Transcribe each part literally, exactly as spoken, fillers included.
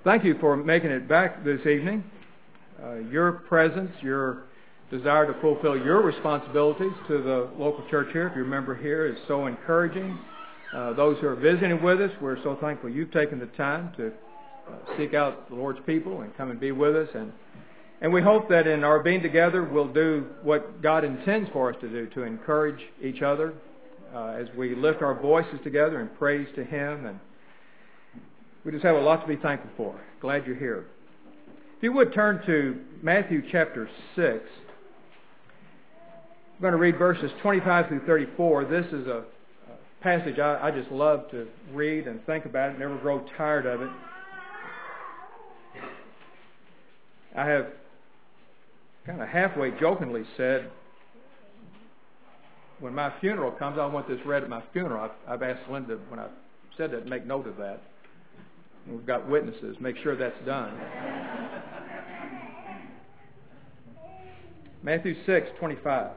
Thank you for making it back this evening. Uh, your presence, your desire to fulfill your responsibilities to the local church here, if you're a member here, is so encouraging. Uh, those who are visiting with us, we're so thankful you've taken the time to uh, seek out the Lord's people and come and be with us. And, and we hope that in our being together, we'll do what God intends for us to do, to encourage each other uh, as we lift our voices together in praise to Him. And we just have a lot to be thankful for. Glad you're here. If you would turn to Matthew chapter six. I'm going to read verses twenty-five through thirty-four. This is a passage I, I just love to read and think about it, never grow tired of it. I have kind of halfway jokingly said, when my funeral comes, I want this read at my funeral. I've, I've asked Linda, when I said that, make note of that. We've got witnesses. Make sure that's done. Matthew six twenty-five.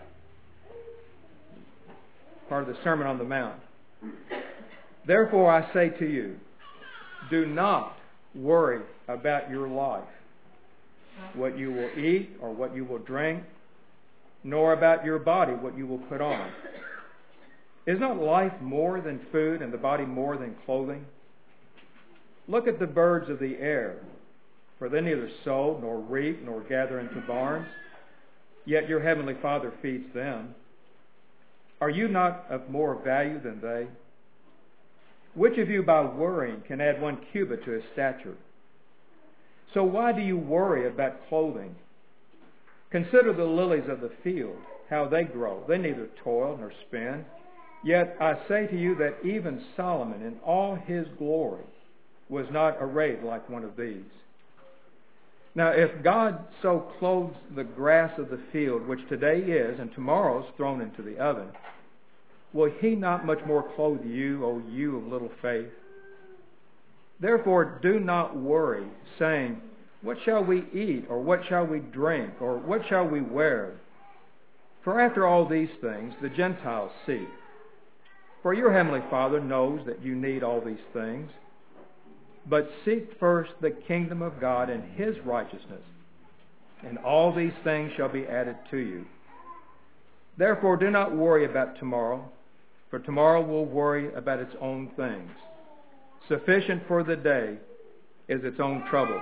Part of the Sermon on the Mount. Therefore I say to you, do not worry about your life, what you will eat or what you will drink, nor about your body, what you will put on. Is not life more than food and the body more than clothing? Look at the birds of the air, for they neither sow nor reap nor gather into barns, yet your heavenly Father feeds them. Are you not of more value than they? Which of you by worrying can add one cubit to his stature? So why do you worry about clothing? Consider the lilies of the field, how they grow. They neither toil nor spin. Yet I say to you that even Solomon in all his glory was not arrayed like one of these. Now, if God so clothes the grass of the field, which today is and tomorrow is thrown into the oven, will He not much more clothe you, O you of little faith? Therefore, do not worry, saying, what shall we eat, or what shall we drink, or what shall we wear? For after all these things the Gentiles seek. For your heavenly Father knows that you need all these things. But seek first the kingdom of God and His righteousness, and all these things shall be added to you. Therefore do not worry about tomorrow, for tomorrow will worry about its own things. Sufficient for the day is its own trouble.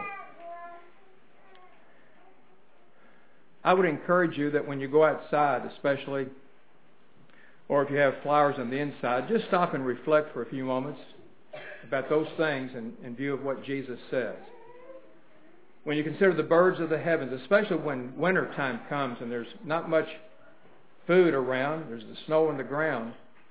I would encourage you that when you go outside especially, or if you have flowers on the inside, just stop and reflect for a few moments about those things in, in view of what Jesus says. When you consider the birds of the heavens, especially when winter time comes and there's not much food around, there's the snow on the ground.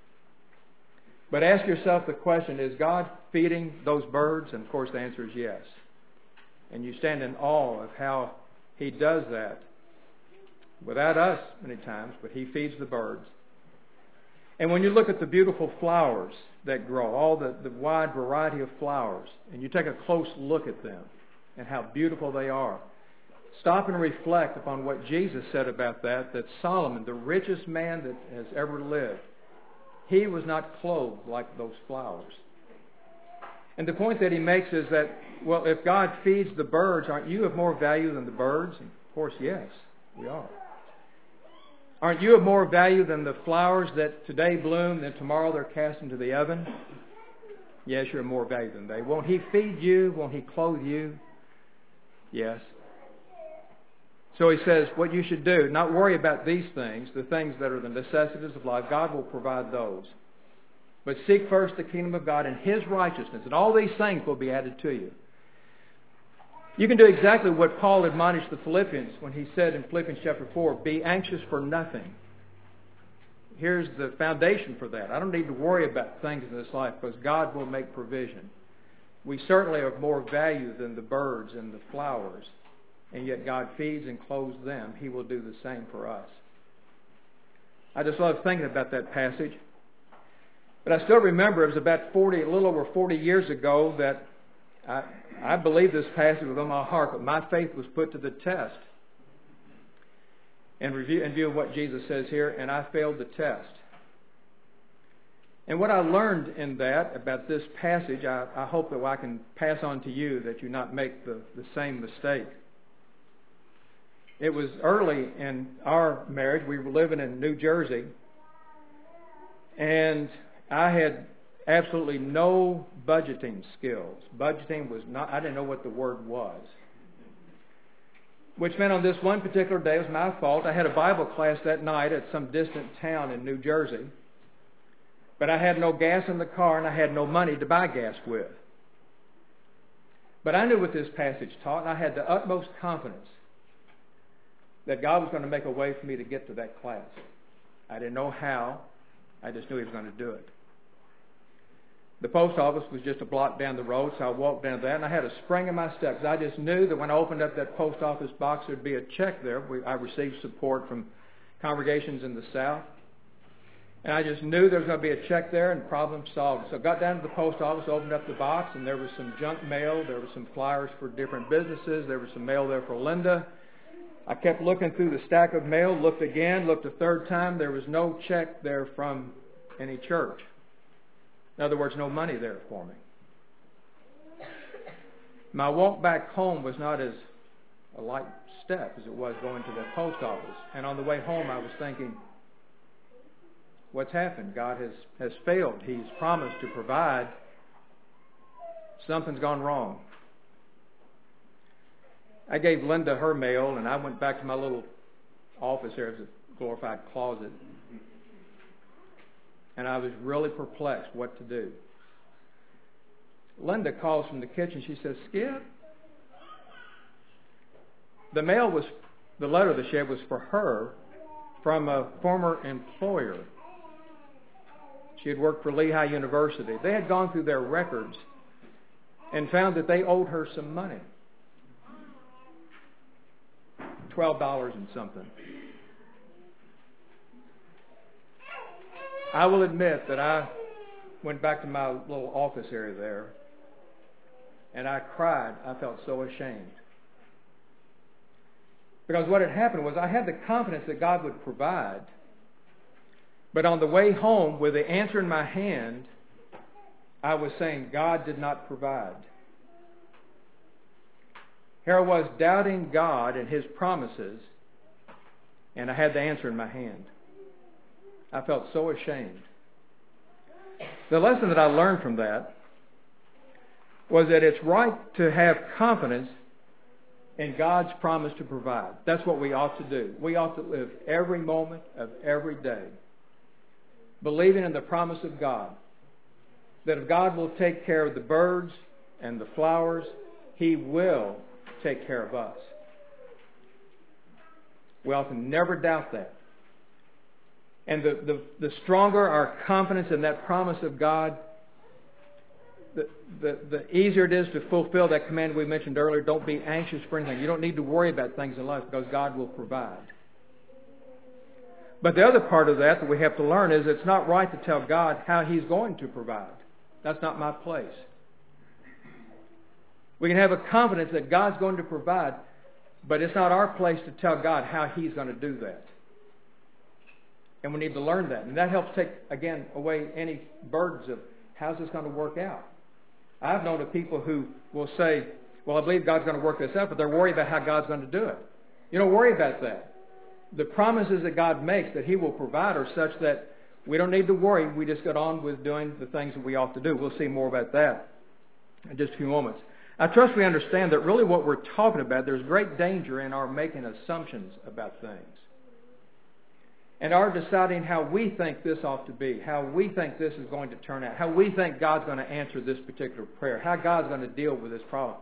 But ask yourself the question, is God feeding those birds? And of course the answer is yes. And you stand in awe of how He does that without us many times, but He feeds the birds. And when you look at the beautiful flowers that grow, all the, the wide variety of flowers, and you take a close look at them and how beautiful they are, stop and reflect upon what Jesus said about that, that Solomon, the richest man that has ever lived, he was not clothed like those flowers. And the point that he makes is that, well, if God feeds the birds, aren't you of more value than the birds? And of course, yes, we are. Aren't you of more value than the flowers that today bloom, then tomorrow they're cast into the oven? Yes, you're of more value than they. Won't He feed you? Won't He clothe you? Yes. So He says what you should do, not worry about these things, the things that are the necessities of life. God will provide those. But seek first the kingdom of God and His righteousness, and all these things will be added to you. You can do exactly what Paul admonished the Philippians when he said in Philippians chapter four, be anxious for nothing. Here's the foundation for that. I don't need to worry about things in this life because God will make provision. We certainly are of more value than the birds and the flowers, and yet God feeds and clothes them. He will do the same for us. I just love thinking about that passage. But I still remember it was about forty, a little over forty years ago that I, I believe this passage with all my heart, but my faith was put to the test in, review, in view of what Jesus says here, and I failed the test. And what I learned in that, about this passage, I, I hope that I can pass on to you, that you not make the, the same mistake. It was early in our marriage. We were living in New Jersey. And I had absolutely no budgeting skills. Budgeting was not, I didn't know what the word was. Which meant on this one particular day, it was my fault. I had a Bible class that night at some distant town in New Jersey. But I had no gas in the car and I had no money to buy gas with. But I knew what this passage taught, and I had the utmost confidence that God was going to make a way for me to get to that class. I didn't know how. I just knew He was going to do it. The post office was just a block down the road, so I walked down there, and I had a spring in my step, because I just knew that when I opened up that post office box, there would be a check there. We, I received support from congregations in the South. And I just knew there was going to be a check there, and problem solved. So I got down to the post office, opened up the box, and there was some junk mail. There were some flyers for different businesses. There was some mail there for Linda. I kept looking through the stack of mail, looked again, looked a third time. There was no check there from any church. In other words, no money there for me. My walk back home was not as a light step as it was going to the post office. And on the way home, I was thinking, what's happened? God has, has failed. He's promised to provide. Something's gone wrong. I gave Linda her mail, and I went back to my little office there. It was a glorified closet. And I was really perplexed what to do. Linda calls from the kitchen. She says, Skip, the mail was, the letter that she had was for her from a former employer. She had worked for Lehigh University. They had gone through their records and found that they owed her some money. Twelve dollars and something. I will admit that I went back to my little office area there, and I cried. I felt so ashamed. Because what had happened was I had the confidence that God would provide. But on the way home, with the answer in my hand, I was saying God did not provide. Here I was doubting God and His promises, and I had the answer in my hand. I felt so ashamed. The lesson that I learned from that was that it's right to have confidence in God's promise to provide. That's what we ought to do. We ought to live every moment of every day believing in the promise of God, that if God will take care of the birds and the flowers, He will take care of us. We ought to never doubt that. And the, the, the stronger our confidence in that promise of God, the, the, the easier it is to fulfill that command we mentioned earlier. Don't be anxious for anything. You don't need to worry about things in life because God will provide. But the other part of that that we have to learn is it's not right to tell God how He's going to provide. That's not my place. We can have a confidence that God's going to provide, but it's not our place to tell God how He's going to do that. And we need to learn that. And that helps take, again, away any burdens of how's this going to work out. I've known of people who will say, well, I believe God's going to work this out, but they're worried about how God's going to do it. You don't worry about that. The promises that God makes that He will provide are such that we don't need to worry. We just get on with doing the things that we ought to do. We'll see more about that in just a few moments. I trust we understand that really what we're talking about, there's great danger in our making assumptions about things. And our deciding how we think this ought to be, how we think this is going to turn out, how we think God's going to answer this particular prayer, how God's going to deal with this problem.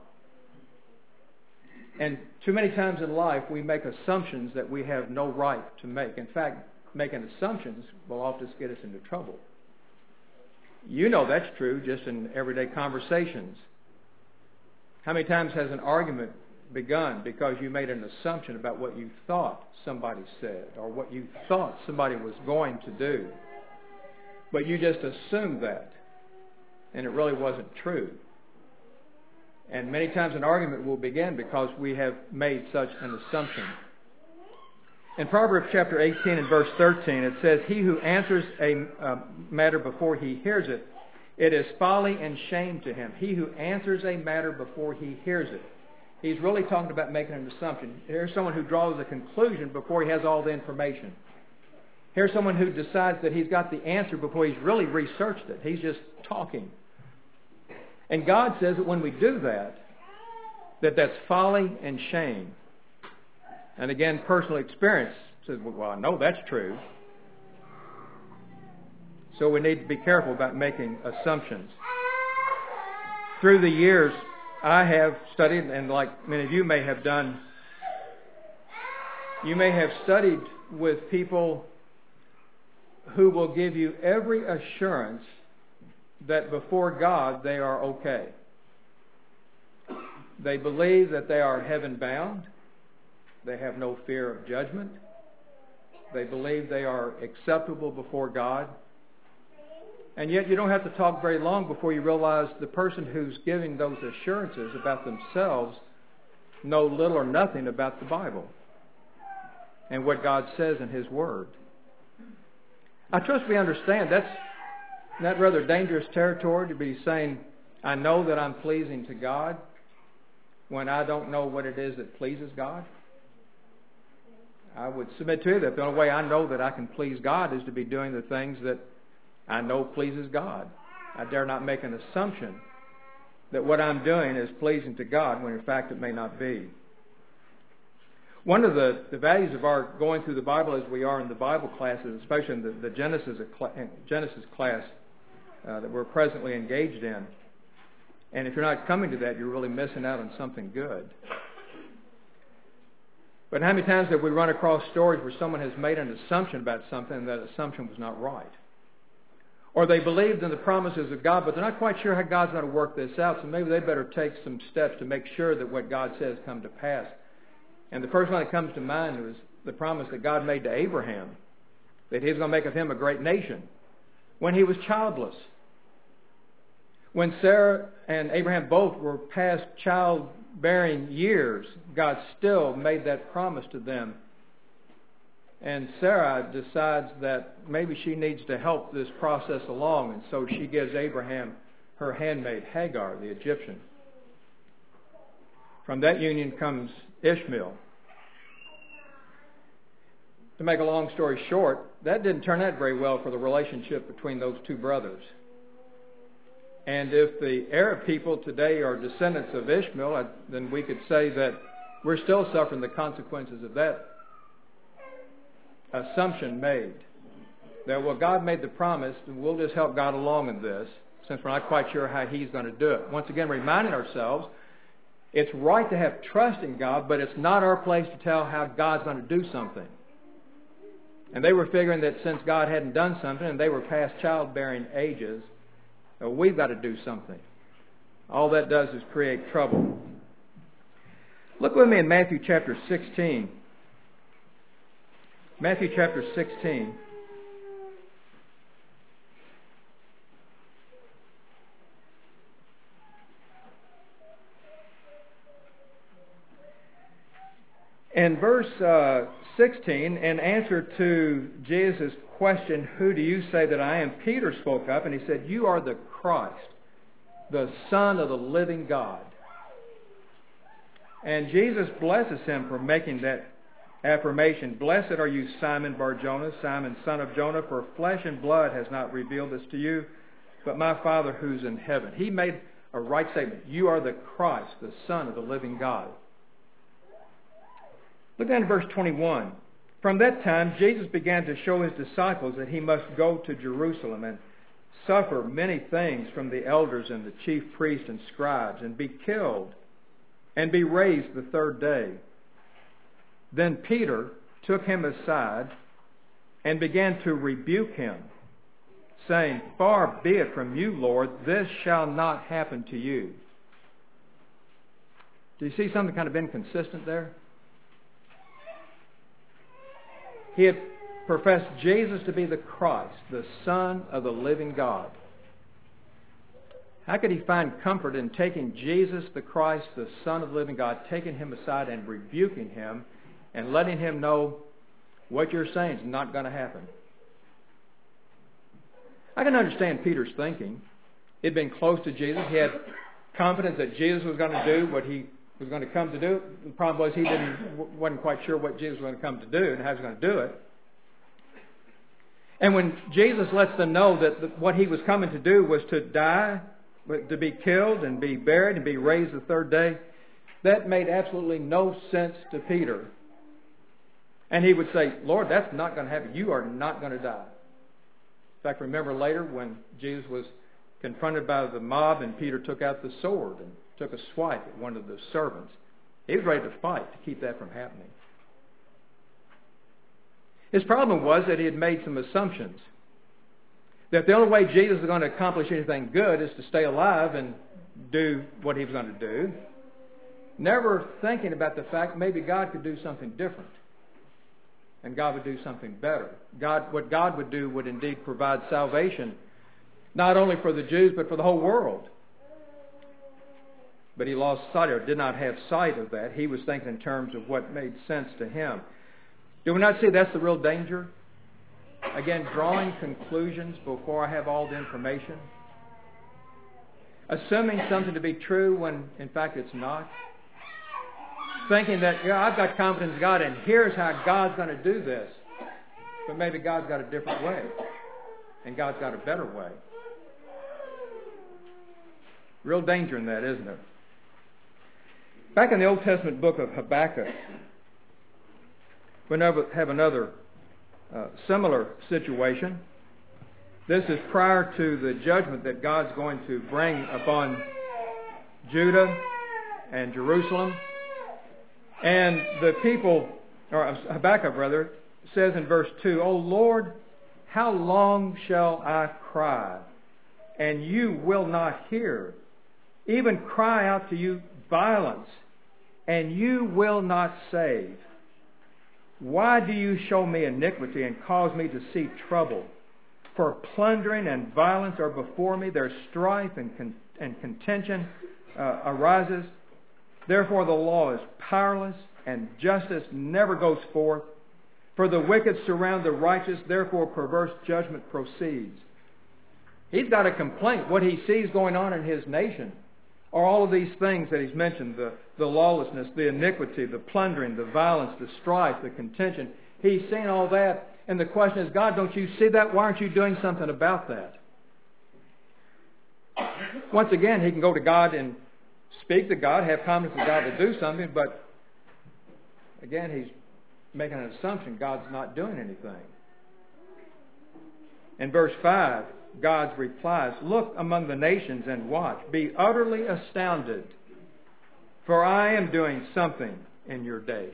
And too many times in life we make assumptions that we have no right to make. In fact, making assumptions will often get us into trouble. You know that's true just in everyday conversations. How many times has an argument begun because you made an assumption about what you thought somebody said or what you thought somebody was going to do? But you just assumed that, and it really wasn't true. And many times an argument will begin because we have made such an assumption. In Proverbs chapter eighteen and verse thirteen, it says, "He who answers a uh, matter before he hears it, it is folly and shame to him." He who answers a matter before he hears it. He's really talking about making an assumption. Here's someone who draws a conclusion before he has all the information. Here's someone who decides that he's got the answer before he's really researched it. He's just talking. And God says that when we do that, that that's folly and shame. And again, personal experience says, well, I know that's true. So we need to be careful about making assumptions. Through the years, I have studied, and like many of you may have done, you may have studied with people who will give you every assurance that before God they are okay. They believe that they are heaven-bound. They have no fear of judgment. They believe they are acceptable before God. And yet you don't have to talk very long before you realize the person who's giving those assurances about themselves know little or nothing about the Bible and what God says in His Word. I trust we understand that's not rather dangerous territory to be saying, I know that I'm pleasing to God when I don't know what it is that pleases God. I would submit to you that the only way I know that I can please God is to be doing the things that I know pleases God. I dare not make an assumption that what I'm doing is pleasing to God when in fact it may not be. One of the, the values of our going through the Bible as we are in the Bible classes, especially in the, the Genesis, Genesis class uh, that we're presently engaged in, and if you're not coming to that, you're really missing out on something good. But how many times have we run across stories where someone has made an assumption about something and that assumption was not right? Or they believed in the promises of God, but they're not quite sure how God's going to work this out, so maybe they better take some steps to make sure that what God says come to pass. And the first one that comes to mind was the promise that God made to Abraham, that He was going to make of him a great nation, when he was childless. When Sarah and Abraham both were past childbearing years, God still made that promise to them. And Sarah decides that maybe she needs to help this process along, and so she gives Abraham her handmaid Hagar, the Egyptian. From that union comes Ishmael. To make a long story short, that didn't turn out very well for the relationship between those two brothers. And if the Arab people today are descendants of Ishmael, then we could say that we're still suffering the consequences of that assumption made. That, well, God made the promise, and we'll just help God along in this, since we're not quite sure how He's going to do it. Once again, reminding ourselves, it's right to have trust in God, but it's not our place to tell how God's going to do something. And they were figuring that since God hadn't done something, and they were past childbearing ages, well, we've got to do something. All that does is create trouble. Look with me in Matthew chapter sixteen. Matthew chapter sixteen. In verse uh, sixteen, in answer to Jesus' question, who do you say that I am? Peter spoke up and he said, you are the Christ, the Son of the living God. And Jesus blesses him for making that affirmation. Blessed are you, Simon Bar-Jonah, Simon, son of Jonah, for flesh and blood has not revealed this to you, but my Father who's in heaven. He made a right statement. You are the Christ, the Son of the living God. Look down at verse twenty-one. From that time, Jesus began to show His disciples that He must go to Jerusalem and suffer many things from the elders and the chief priests and scribes, and be killed, and be raised the third day. Then Peter took Him aside and began to rebuke Him, saying, far be it from you, Lord, this shall not happen to you. Do you see something kind of inconsistent there? He had professed Jesus to be the Christ, the Son of the living God. How could he find comfort in taking Jesus, the Christ, the Son of the living God, taking Him aside and rebuking Him and letting Him know What you're saying is not going to happen. I can understand Peter's thinking. He'd been close to Jesus. He had confidence that Jesus was going to do what he was going to come to do. The problem was he didn't wasn't quite sure what Jesus was going to come to do and how he was going to do it. And when Jesus lets them know that what he was coming to do was to die, to be killed and be buried and be raised the third day, that made absolutely no sense to Peter. And he would say, Lord, that's not going to happen. You are not going to die. In fact, remember later when Jesus was confronted by the mob and Peter took out the sword and took a swipe at one of the servants. He was ready to fight to keep that from happening. His problem was that he had made some assumptions. That the only way Jesus was going to accomplish anything good is to stay alive and do what he was going to do. Never thinking about the fact maybe God could do something different. And God would do something better. God, what God would do would indeed provide salvation, not only for the Jews, but for the whole world. But he lost sight, or did not have sight of that. He was thinking in terms of what made sense to him. Do we not see that's the real danger? Again, drawing conclusions before I have all the information. Assuming something to be true when in fact it's not. Thinking that, yeah, I've got confidence in God and here's how God's going to do this. But maybe God's got a different way. And God's got a better way. Real danger in that, isn't it? Back in the Old Testament book of Habakkuk, we have another uh, similar situation. This is prior to the judgment that God's going to bring upon Judah and Jerusalem. And the people, or Habakkuk rather, says in verse two, O Lord, how long shall I cry, and you will not hear? Even cry out to you violence, and you will not save. Why do you show me iniquity and cause me to see trouble? For plundering and violence are before me. Their strife and, con- and contention uh, arises. Therefore the law is powerless, and justice never goes forth. For the wicked surround the righteous, therefore perverse judgment proceeds. He's got a complaint. What he sees going on in his nation are all of these things that he's mentioned, the, the lawlessness, the iniquity, the plundering, the violence, the strife, the contention. He's seeing all that, and the question is, God, don't you see that? Why aren't you doing something about that? Once again, he can go to God and speak to God, have confidence that God will do something, but again, he's making an assumption God's not doing anything. In verse five, God replies, look among the nations and watch. Be utterly astounded, for I am doing something in your days.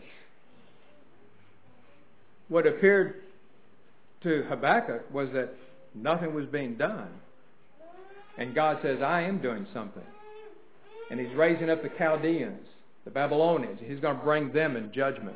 What appeared to Habakkuk was that nothing was being done. And God says, I am doing something. And he's raising up the Chaldeans, the Babylonians. He's going to bring them in judgment.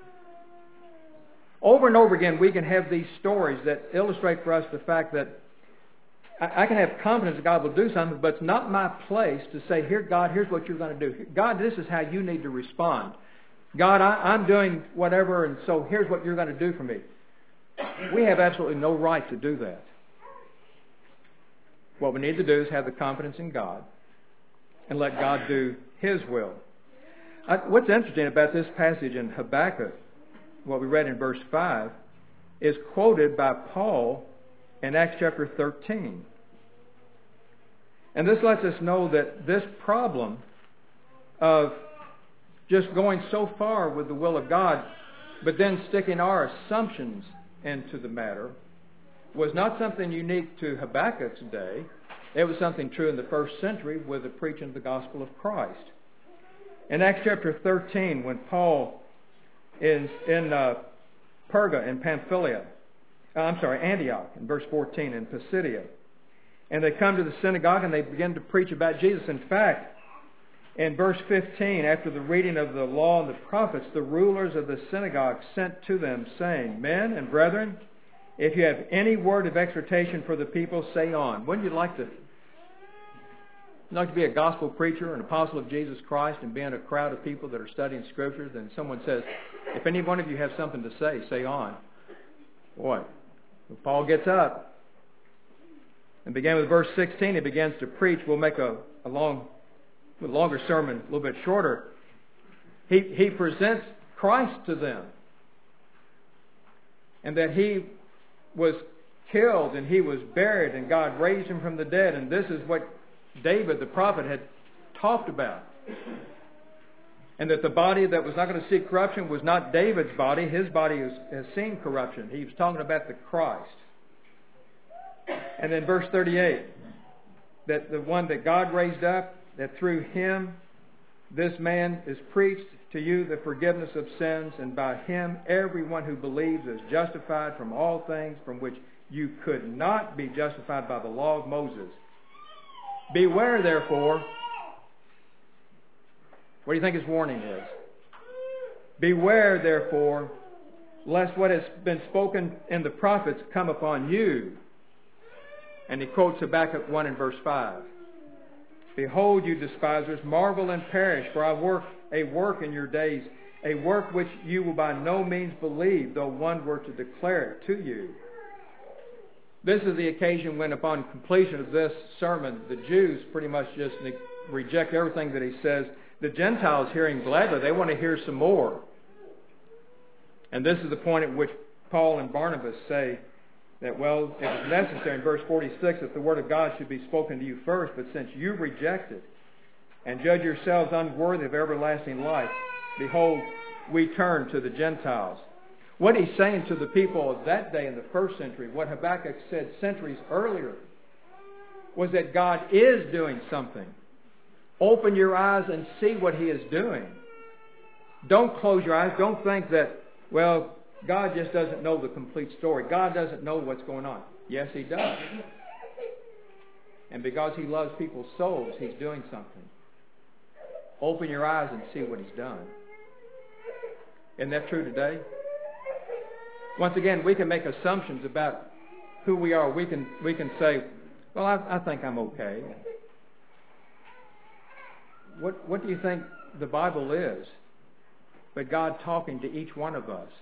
Over and over again, we can have these stories that illustrate for us the fact that I can have confidence that God will do something, but it's not my place to say, here, God, here's what you're going to do. God, this is how you need to respond. God, I, I'm doing whatever, and so here's what you're going to do for me. We have absolutely no right to do that. What we need to do is have the confidence in God and let God do His will. I, what's interesting about this passage in Habakkuk, what we read in verse five, is quoted by Paul in Acts chapter thirteen. And this lets us know that this problem of just going so far with the will of God, but then sticking our assumptions into the matter, was not something unique to Habakkuk's day. It was something true in the first century with the preaching of the gospel of Christ. In Acts chapter thirteen, when Paul is in uh, Perga in Pamphylia, uh, I'm sorry, Antioch, in verse fourteen, in Pisidia, and they come to the synagogue and they begin to preach about Jesus. In fact, in verse fifteen, after the reading of the law and the prophets, the rulers of the synagogue sent to them, saying, Men and brethren, if you have any word of exhortation for the people, say on. Wouldn't you like to, like to be a gospel preacher, an apostle of Jesus Christ, and be in a crowd of people that are studying Scriptures, and someone says, if any one of you have something to say, say on. Boy, Paul gets up and began with verse sixteen. He begins to preach. We'll make a, a long, a longer sermon, a little bit shorter. He, he presents Christ to them, and that He was killed and He was buried and God raised Him from the dead. And this is what David the prophet had talked about. And that the body that was not going to see corruption was not David's body. His body has, has seen corruption. He was talking about the Christ. And then verse thirty-eight, that the one that God raised up, that through Him this man is preached to you the forgiveness of sins, and by Him everyone who believes is justified from all things from which you could not be justified by the law of Moses. Beware, therefore. What do you think his warning is? Beware, therefore, lest what has been spoken in the prophets come upon you. And he quotes Habakkuk one in verse five. Behold, you despisers, marvel and perish, for I work a work in your days, a work which you will by no means believe, though one were to declare it to you. This is the occasion when, upon completion of this sermon, the Jews pretty much just reject everything that he says. The Gentiles, hearing gladly, they want to hear some more. And this is the point at which Paul and Barnabas say that, well, it was necessary in verse forty-six that the word of God should be spoken to you first, but since you reject it and judge yourselves unworthy of everlasting life, behold, we turn to the Gentiles. What he's saying to the people of that day in the first century, what Habakkuk said centuries earlier, was that God is doing something. Open your eyes and see what He is doing. Don't close your eyes. Don't think that, well, God just doesn't know the complete story. God doesn't know what's going on. Yes, He does. And because He loves people's souls, He's doing something. Open your eyes and see what He's done. Isn't that true today? Once again, we can make assumptions about who we are. We can we can say, well, I, I think I'm okay. What what do you think the Bible is but God talking to each one of us?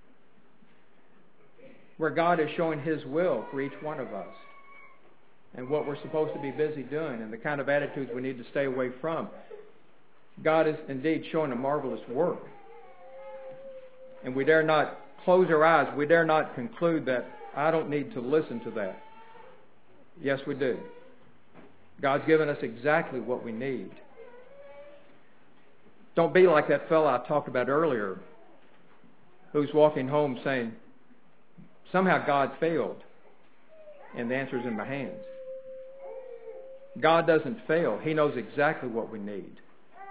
Where God is showing His will for each one of us. And what we're supposed to be busy doing and the kind of attitudes we need to stay away from. God is indeed showing a marvelous work. And we dare not close our eyes. We dare not conclude that I don't need to listen to that. Yes, we do. God's given us exactly what we need. Don't be like that fellow I talked about earlier who's walking home saying, somehow God failed and the answer's in my hands. God doesn't fail. He knows exactly what we need.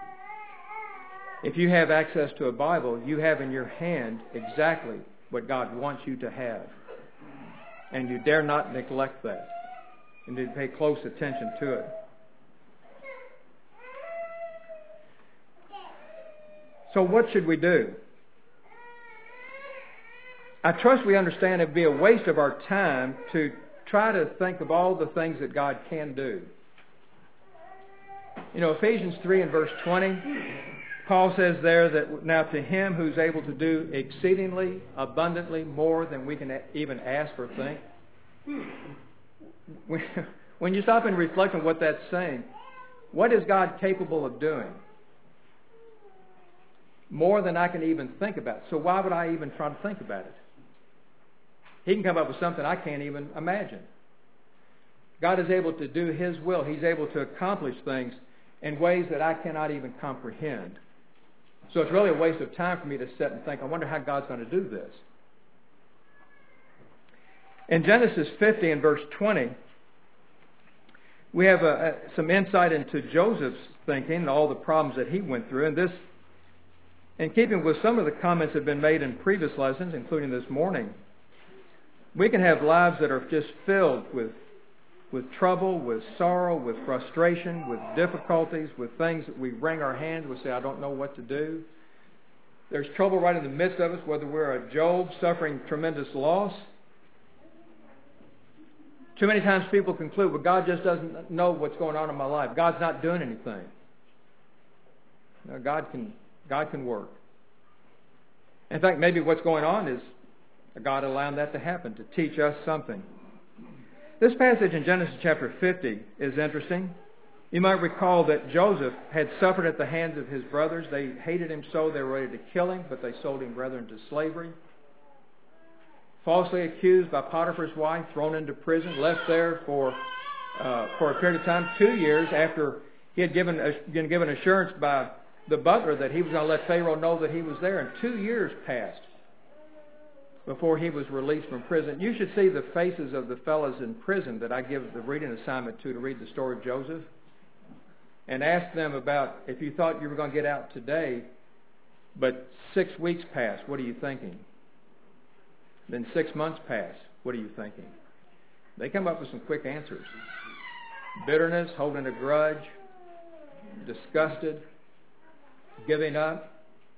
If you have access to a Bible, you have in your hand exactly what God wants you to have. And you dare not neglect that. You need to pay close attention to it. So what should we do? I trust we understand it would be a waste of our time to try to think of all the things that God can do. You know, Ephesians three and verse twenty, Paul says there that now to Him who's able to do exceedingly abundantly more than we can even ask or think. When you stop and reflect on what that's saying, what is God capable of doing? More than I can even think about. So why would I even try to think about it? He can come up with something I can't even imagine. God is able to do His will. He's able to accomplish things in ways that I cannot even comprehend. So it's really a waste of time for me to sit and think, I wonder how God's going to do this. In Genesis fifty and verse twenty, we have a, a, some insight into Joseph's thinking and all the problems that he went through. And this, in keeping with some of the comments that have been made in previous lessons, including this morning, we can have lives that are just filled with, with trouble, with sorrow, with frustration, with difficulties, with things that we wring our hands, we say, I don't know what to do. There's trouble right in the midst of us, whether we're a Job suffering tremendous loss. Too many times people conclude, well, God just doesn't know what's going on in my life. God's not doing anything. No, God can, God can work. In fact, maybe what's going on is God allowed that to happen to teach us something. This passage in Genesis chapter fifty is interesting. You might recall that Joseph had suffered at the hands of his brothers. They hated him so they were ready to kill him, but they sold him rather into slavery. Falsely accused by Potiphar's wife, thrown into prison, left there for uh, for a period of time, two years after he had given been given assurance by the butler that he was going to let Pharaoh know that he was there. And two years passed before he was released from prison. You should see the faces of the fellows in prison that I give the reading assignment to to read the story of Joseph. And ask them about, if you thought you were going to get out today, but six weeks passed, what are you thinking? Then six months passed, what are you thinking? They come up with some quick answers. Bitterness, holding a grudge, disgusted, giving up.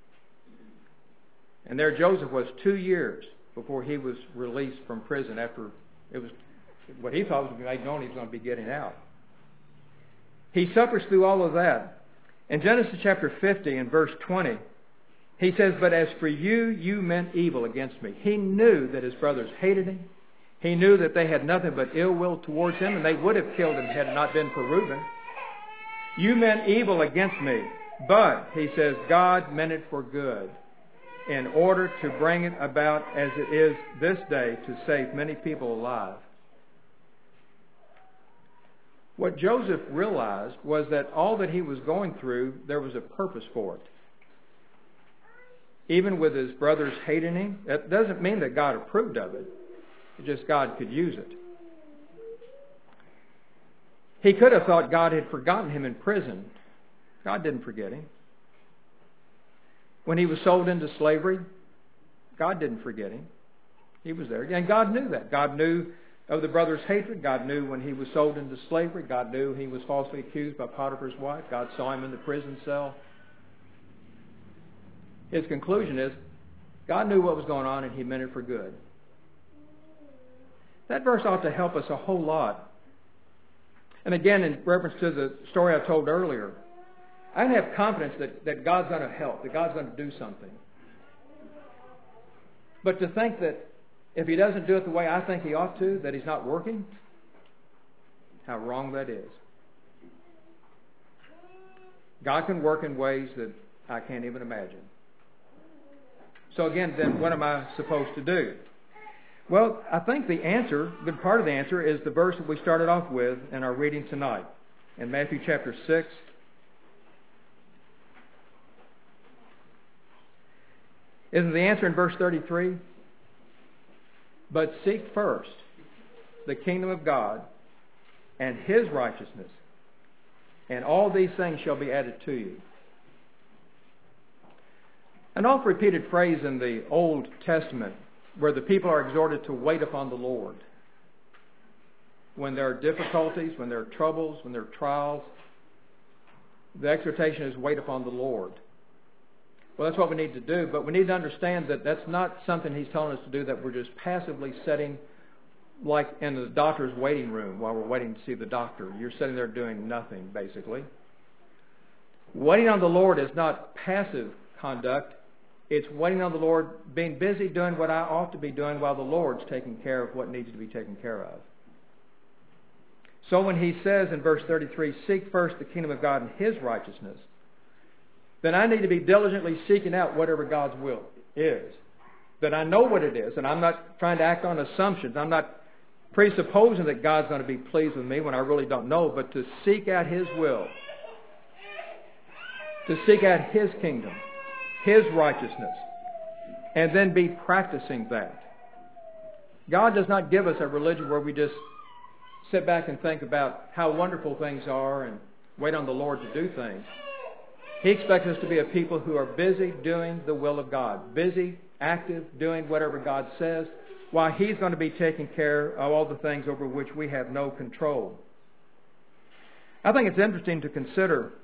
And there Joseph was two years before he was released from prison after it was what he thought was made known he was going to be getting out. He suffers through all of that. In Genesis chapter fifty and verse twenty, he says, "But as for you, you meant evil against me." He knew that his brothers hated him. He knew that they had nothing but ill will towards him, and they would have killed him had it not been for Reuben. "You meant evil against me, but," he says, "God meant it for good, in order to bring it about as it is this day, to save many people alive." What Joseph realized was that all that he was going through, there was a purpose for it. Even with his brothers hating him, that doesn't mean that God approved of it. It's just God could use it. He could have thought God had forgotten him in prison. God didn't forget him. When he was sold into slavery, God didn't forget him. He was there. And God knew that. God knew of the brother's hatred. God knew when he was sold into slavery. God knew he was falsely accused by Potiphar's wife. God saw him in the prison cell. His conclusion is, God knew what was going on and he meant it for good. That verse ought to help us a whole lot. And again, in reference to the story I told earlier, I have confidence that, that God's going to help, that God's going to do something. But to think that if he doesn't do it the way I think he ought to, that he's not working, how wrong that is. God can work in ways that I can't even imagine. So again, then what am I supposed to do? Well, I think the answer, a good part of the answer, is the verse that we started off with in our reading tonight. In Matthew chapter six. Isn't the answer in verse thirty-three? "But seek first the kingdom of God and his righteousness, and all these things shall be added to you." An oft-repeated phrase in the Old Testament where the people are exhorted to wait upon the Lord. When there are difficulties, when there are troubles, when there are trials, the exhortation is wait upon the Lord. Well, that's what we need to do, but we need to understand that that's not something he's telling us to do that we're just passively sitting like in the doctor's waiting room while we're waiting to see the doctor. You're sitting there doing nothing, basically. Waiting on the Lord is not passive conduct. It's waiting on the Lord, being busy doing what I ought to be doing while the Lord's taking care of what needs to be taken care of. So when he says in verse thirty-three, "Seek first the kingdom of God and his righteousness," then I need to be diligently seeking out whatever God's will is. That I know what it is, and I'm not trying to act on assumptions. I'm not presupposing that God's going to be pleased with me when I really don't know, but to seek out his will. To seek out his kingdom, his righteousness, and then be practicing that. God does not give us a religion where we just sit back and think about how wonderful things are and wait on the Lord to do things. He expects us to be a people who are busy doing the will of God. Busy, active, doing whatever God says, while he's going to be taking care of all the things over which we have no control. I think it's interesting to consider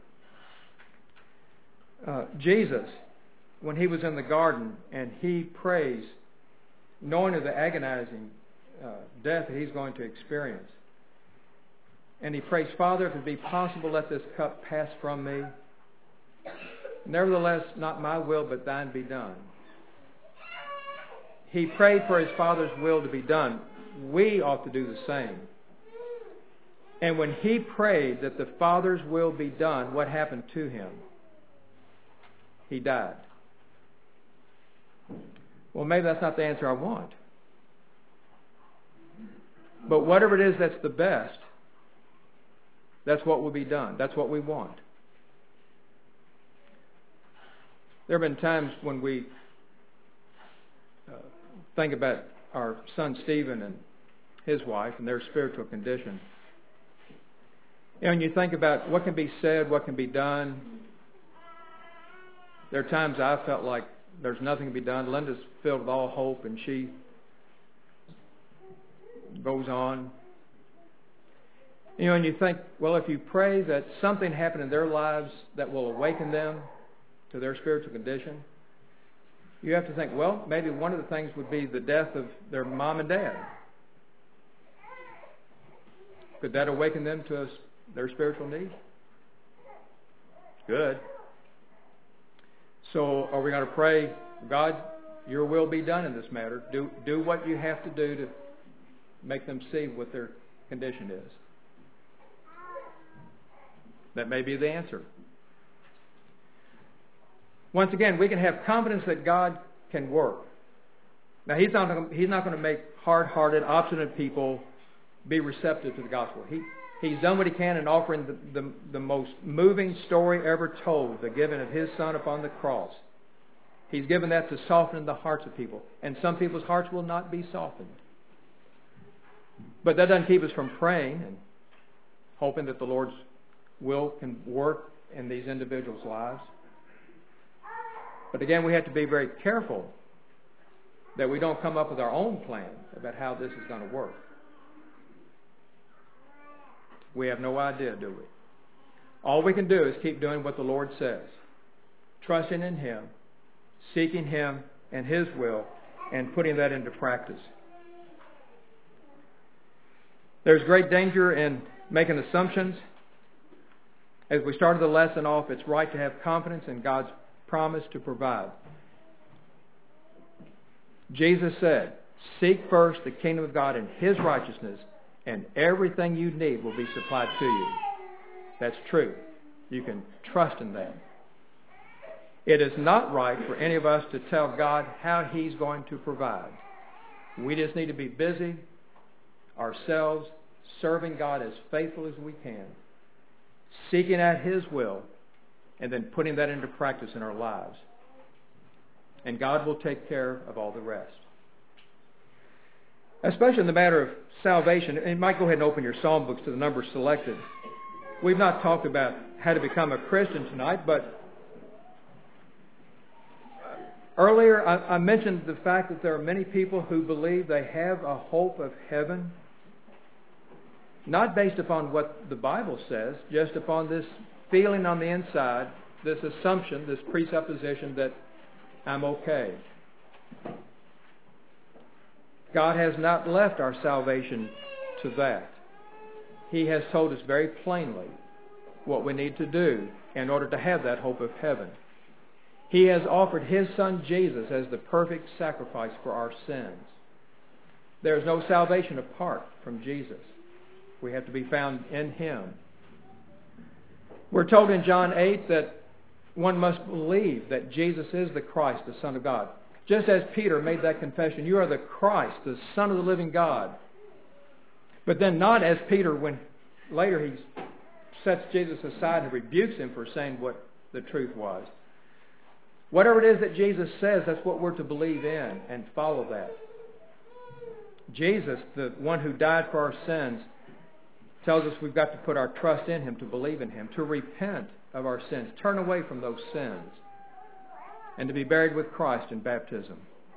uh, Jesus when he was in the garden and he prays, knowing of the agonizing uh, death that he's going to experience. And he prays, "Father, if it be possible, let this cup pass from me. Nevertheless, not my will, but thine be done." he prayed for his Father's will to be done. We ought to do the same. And when he prayed that the Father's will be done, what happened to him? He died. Well, maybe that's not the answer I want. But whatever it is that's the best, that's what will be done. That's what we want. There have been times when we uh, think about our son Stephen and his wife and their spiritual condition. You know, when you think about what can be said, what can be done, there are times I felt like there's nothing to be done. Linda's filled with all hope, and she goes on. You know, and you think, well, if you pray that something happened in their lives that will awaken them to their spiritual condition, you have to think, well, maybe one of the things would be the death of their mom and dad. Could that awaken them to a, their spiritual need? Good. So are we going to pray, God, your will be done in this matter. Do, do what you have to do to make them see what their condition is. That may be the answer. Once again, we can have confidence that God can work. Now, He's not, he's not going to make hard-hearted, obstinate people be receptive to the gospel. He, he's done what He can in offering the, the, the most moving story ever told, the giving of His Son upon the cross. He's given that to soften the hearts of people. And some people's hearts will not be softened. But that doesn't keep us from praying and hoping that the Lord's will can work in these individuals' lives. But again, we have to be very careful that we don't come up with our own plan about how this is going to work. We have no idea, do we? All we can do is keep doing what the Lord says. Trusting in Him, seeking Him and His will, and putting that into practice. There's great danger in making assumptions. As we started the lesson off, it's right to have confidence in God's promise to provide. Jesus said, seek first the kingdom of God and His righteousness, and everything you need will be supplied to you. That's true. You can trust in that. It is not right for any of us to tell God how He's going to provide. We just need to be busy ourselves, serving God as faithful as we can, seeking out His will, and then putting that into practice in our lives. And God will take care of all the rest. Especially in the matter of salvation, and you might go ahead and open your psalm books to the numbers selected. We've not talked about how to become a Christian tonight, but earlier I, I mentioned the fact that there are many people who believe they have a hope of heaven, not based upon what the Bible says, just upon this feeling on the inside, this assumption, this presupposition that I'm okay. God has not left our salvation to that. He has told us very plainly what we need to do in order to have that hope of heaven. He has offered His Son Jesus as the perfect sacrifice for our sins. There is no salvation apart from Jesus. We have to be found in Him. We're told in John eight that one must believe that Jesus is the Christ, the Son of God. Just as Peter made that confession, you are the Christ, the Son of the living God. But then not as Peter, when later he sets Jesus aside and rebukes him for saying what the truth was. Whatever it is that Jesus says, that's what we're to believe in and follow that. Jesus, the one who died for our sins, tells us we've got to put our trust in Him, to believe in Him, to repent of our sins, turn away from those sins, and to be buried with Christ in baptism.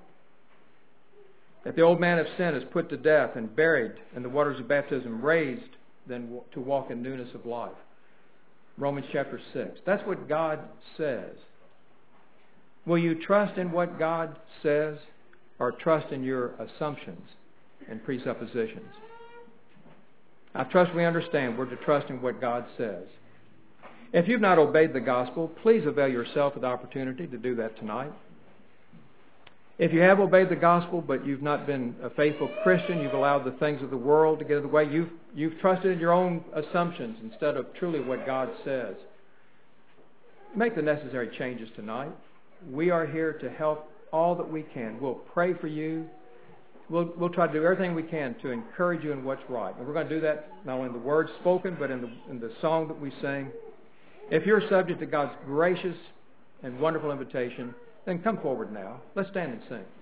That the old man of sin is put to death and buried in the waters of baptism, raised then to walk in newness of life. Romans chapter six. That's what God says. Will you trust in what God says, or trust in your assumptions and presuppositions? I trust we understand we're to trust in what God says. If you've not obeyed the gospel, please avail yourself of the opportunity to do that tonight. If you have obeyed the gospel, but you've not been a faithful Christian, you've allowed the things of the world to get in the way, you've, you've trusted in your own assumptions instead of truly what God says, make the necessary changes tonight. We are here to help all that we can. We'll pray for you. We'll, we'll try to do everything we can to encourage you in what's right. And we're going to do that not only in the words spoken, but in the, in the song that we sing. If you're subject to God's gracious and wonderful invitation, then come forward now. Let's stand and sing.